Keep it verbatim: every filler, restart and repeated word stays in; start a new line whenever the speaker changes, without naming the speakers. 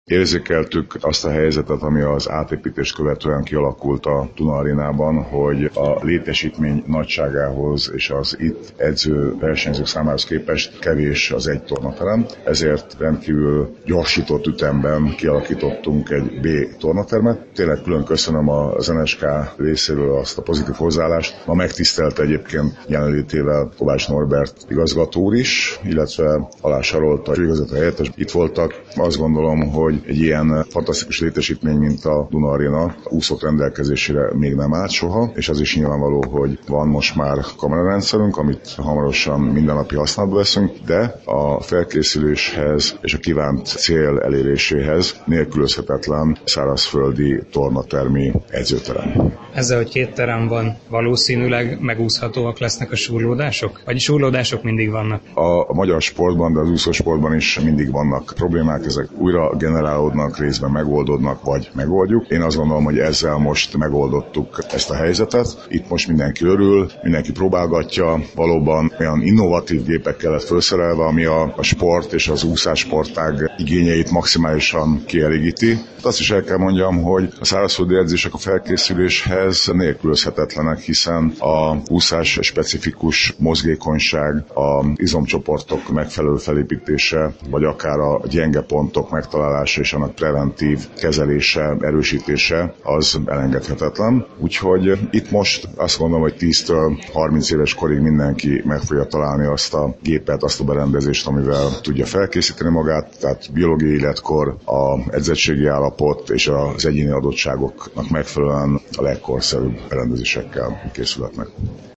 Érzékeltük azt a helyzetet, ami az átépítést követően kialakult a Duna Arénában, hogy a létesítmény nagyságához és az itt edző versenyzők számához képest kevés az egy tornaterem, ezért rendkívül gyorsított ütemben kialakítottunk egy B tornatermet. Tényleg külön köszönöm az en es ká részéről azt a pozitív hozzáállást. Ma megtisztelte egyébként jelenlétével Kovács Norbert igazgató úr is, illetve Alá Sarolta főigazgató helyettes itt voltak. Azt gondolom, hogy egy ilyen fantasztikus létesítmény, mint a Duna Aréna úszók rendelkezésére még nem állt soha, és az is nyilvánvaló, hogy van most már kamerarendszerünk, amit hamarosan mindennapi használatba veszünk, de a felkészüléshez és a kívánt cél eléréséhez nélkülözhetetlen szárazföldi tornatermi edzőterem.
Ezzel, hogy két terem van, valószínűleg megúszhatóak lesznek a súrlódások? Vagy súrlódások mindig vannak?
A magyar sportban, de az úszósportban is mindig vannak problémák, ezek újra generálódnak, részben megoldódnak, vagy megoldjuk. Én azt gondolom, hogy ezzel most megoldottuk ezt a helyzetet. Itt most mindenki örül, mindenki próbálgatja, valóban olyan innovatív gépekkel lett felszerelve, ami a, a sport és az úszássportág igényeit maximálisan kielégíti. Azt is el kell mondjam, hogy a szárazföldi edzések a felkészüléshez nélkülözhetetlenek, hiszen a úszás specifikus mozgékonyság, a izomcsoportok megfelelő felépítése, vagy akár a gyenge pontok megtalálása és annak preventív kezelése, erősítése az elengedhetetlen. Úgyhogy itt most azt gondolom, hogy tíztől harminc éves korig mindenki meg fogja találni azt a gépet, azt a berendezést, amivel tudja felkészíteni magát, tehát biológiai életkor, a edzettségi állapot és az egyéni adottságoknak megfelelően a legkorszerűbb berendezésekkel készülhetnek.